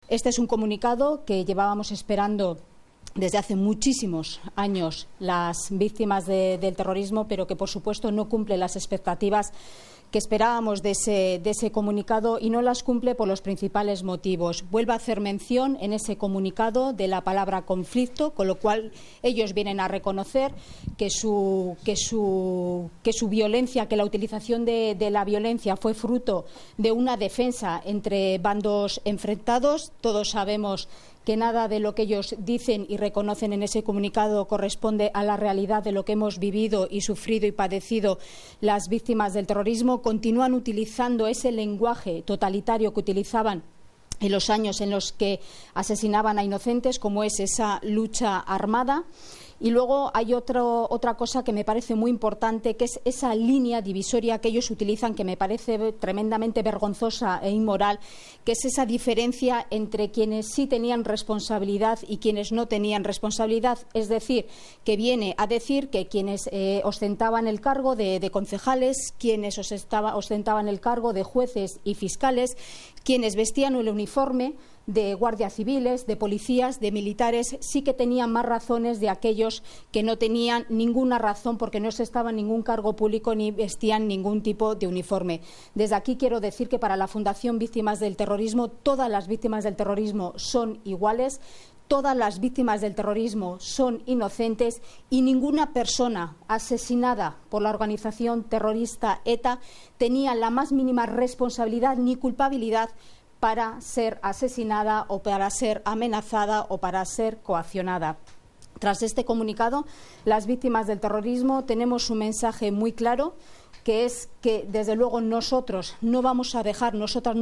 Este es un comunicado que llevábamos esperando desde hace muchísimos años las víctimas del terrorismo, pero que, por supuesto, no cumple las expectativas que esperábamos de ese comunicado y no las cumple por los principales motivos. Vuelve a hacer mención en ese comunicado de la palabra conflicto, con lo cual ellos vienen a reconocer que su violencia, que la utilización de la violencia fue fruto de una defensa entre bandos enfrentados. Todos sabemos que nada de lo que ellos dicen y reconocen en ese comunicado corresponde a la realidad de lo que hemos vivido y sufrido y padecido las víctimas del terrorismo. Continúan utilizando ese lenguaje totalitario que utilizaban en los años en los que asesinaban a inocentes, como es esa lucha armada. Y luego hay otra cosa que me parece muy importante, que es esa línea divisoria que ellos utilizan, que me parece tremendamente vergonzosa e inmoral, que es esa diferencia entre quienes sí tenían responsabilidad y quienes no tenían responsabilidad. Es decir, que viene a decir que quienes ostentaban el cargo de concejales, quienes ostentaban el cargo de jueces y fiscales, quienes vestían el uniforme de guardias civiles, de policías, de militares, sí que tenían más razones de aquellos que no tenían ninguna razón porque no estaban en ningún cargo público ni vestían ningún tipo de uniforme. Desde aquí quiero decir que para la Fundación Víctimas del Terrorismo todas las víctimas del terrorismo son iguales, todas las víctimas del terrorismo son inocentes y ninguna persona asesinada por la organización terrorista ETA tenía la más mínima responsabilidad ni culpabilidad para ser asesinada o para ser amenazada o para ser coaccionada. Tras este comunicado, las víctimas del terrorismo tenemos un mensaje muy claro, que es que, desde luego, nosotras no vamos a dejar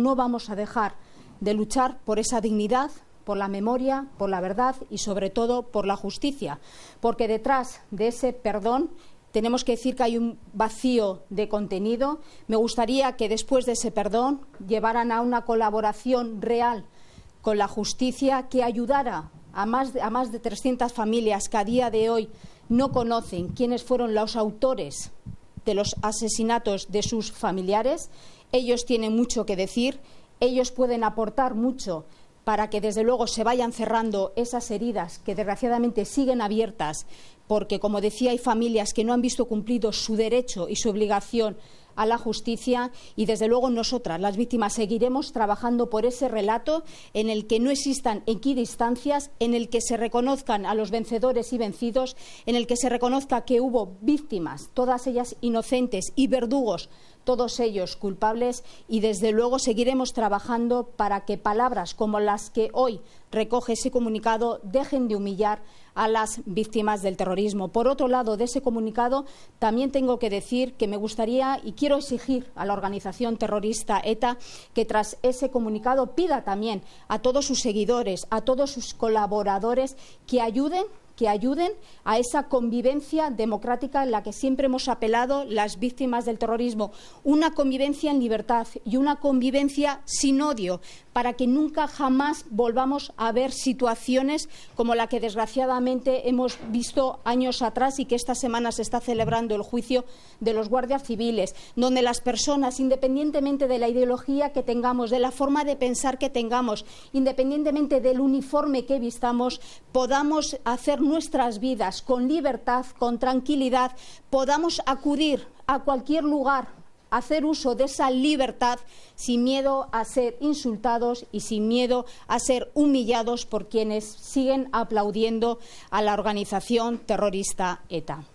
de luchar por esa dignidad, por la memoria, por la verdad y, sobre todo, por la justicia, porque detrás de ese perdón tenemos que decir que hay un vacío de contenido. Me gustaría que después de ese perdón llevaran a una colaboración real con la justicia que ayudara a más de 300 familias que a día de hoy no conocen quiénes fueron los autores de los asesinatos de sus familiares. Ellos tienen mucho que decir, ellos pueden aportar mucho para que, desde luego, se vayan cerrando esas heridas que desgraciadamente siguen abiertas, porque, como decía, hay familias que no han visto cumplido su derecho y su obligación a la justicia y, desde luego, nosotras, las víctimas, seguiremos trabajando por ese relato en el que no existan equidistancias, en el que se reconozcan a los vencedores y vencidos, en el que se reconozca que hubo víctimas, todas ellas inocentes, y verdugos, todos ellos culpables, y desde luego seguiremos trabajando para que palabras como las que hoy recoge ese comunicado dejen de humillar a las víctimas del terrorismo. Por otro lado, de ese comunicado también tengo que decir que me gustaría y quiero exigir a la organización terrorista ETA que tras ese comunicado pida también a todos sus seguidores, a todos sus colaboradores que ayuden a esa convivencia democrática en la que siempre hemos apelado las víctimas del terrorismo, una convivencia en libertad y una convivencia sin odio, para que nunca jamás volvamos a ver situaciones como la que desgraciadamente hemos visto años atrás y que esta semana se está celebrando el juicio de los guardias civiles, donde las personas, independientemente de la ideología que tengamos, de la forma de pensar que tengamos, independientemente del uniforme que vistamos, podamos hacer nuestras vidas con libertad, con tranquilidad, podamos acudir a cualquier lugar, hacer uso de esa libertad sin miedo a ser insultados y sin miedo a ser humillados por quienes siguen aplaudiendo a la organización terrorista ETA.